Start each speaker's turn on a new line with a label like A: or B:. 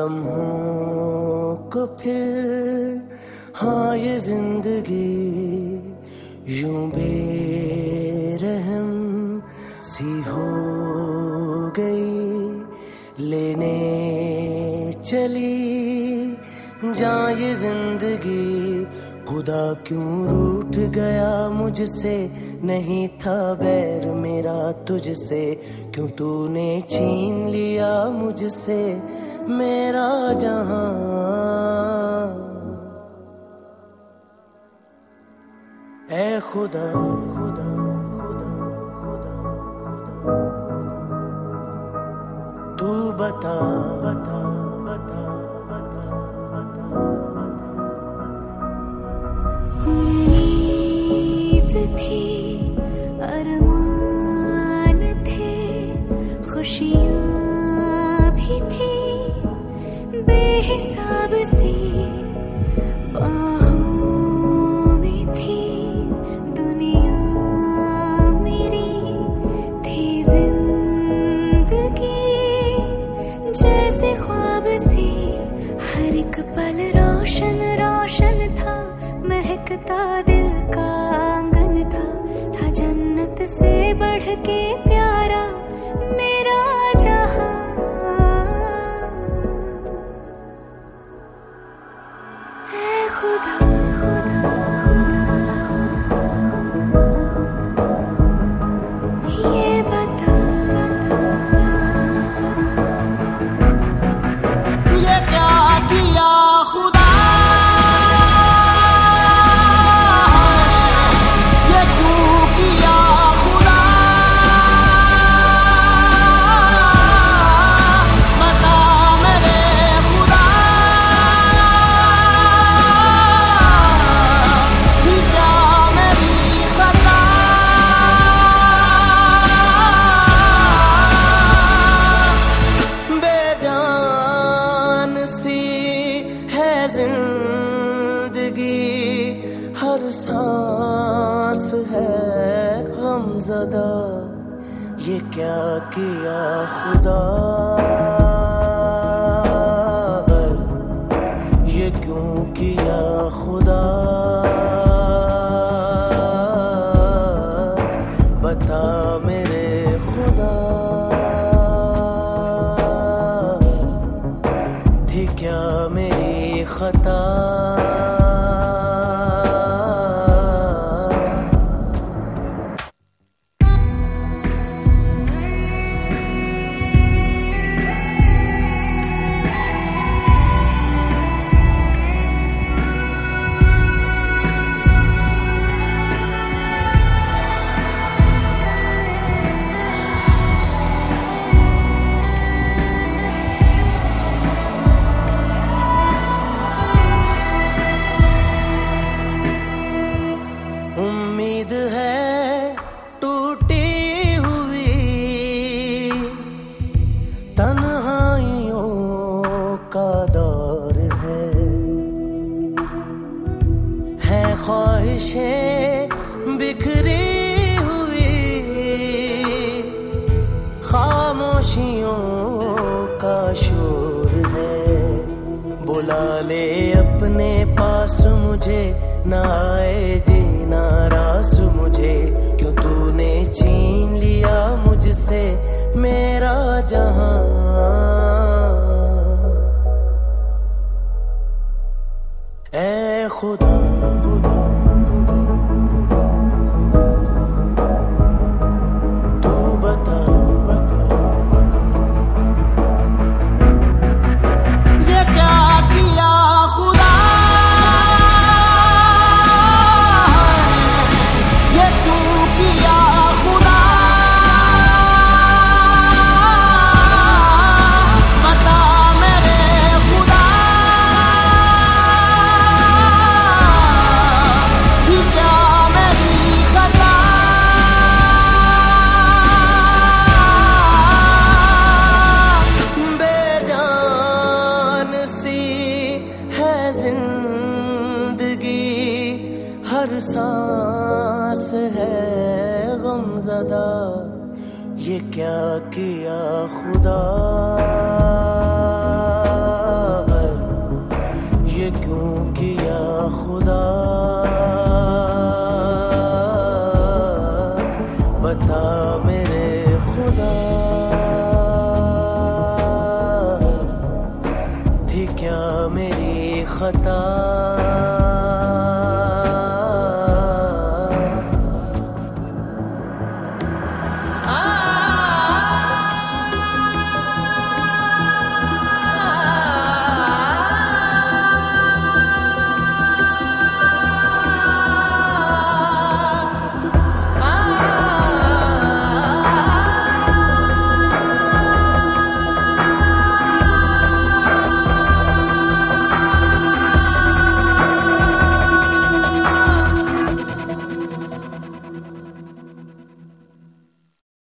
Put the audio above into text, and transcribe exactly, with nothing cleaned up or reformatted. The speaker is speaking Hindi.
A: लम्हों को फिर, हाँ ये जिंदगी यूं बेरहम सी हो गई, लेने चली जान ये जिंदगी। खुदा क्यों रूठ गया मुझसे, नहीं था बैर मेरा तुझसे, क्यों तूने छीन लिया मुझसे मेरा जहां। ऐ खुदा खुदा खुदा खुदा तू बता बता बता
B: उम्मीद थी, अरमान थे, खुशियाँ भी थी बेहिसाब सी, बाहों में थी दुनिया मेरी, थी जिंदगी जैसे ख्वाब सी। हर एक पल रोशन रोशन था, महकता दिल का आंगन था, था जन्नत से बढ़ के प्यारा मेरा जहां। ऐ खुदा ये बता
A: ये क्या किया खुदा, हर सांस है गमज़दा। ये क्या किया खुदा, ये क्यों किया खुदा, बता मेरे खुदा। थी क्या मेरी खता, उम्मीद है टूटी हुई, तन्हाइयों का दौर है, है ख्वाहिशें बिखरी हुई, खामोशियों का शोर है। बुला ले अपने पास मुझे, ना आए जीना रास मुझे, क्यों तूने छीन लिया मुझसे मेरा जहां। ऐ खुदा खुदा तू बता बता ये क्या किया खुदा, हर सांस है गमज़दा। ये क्या किया खुदा। मेरे खुदा।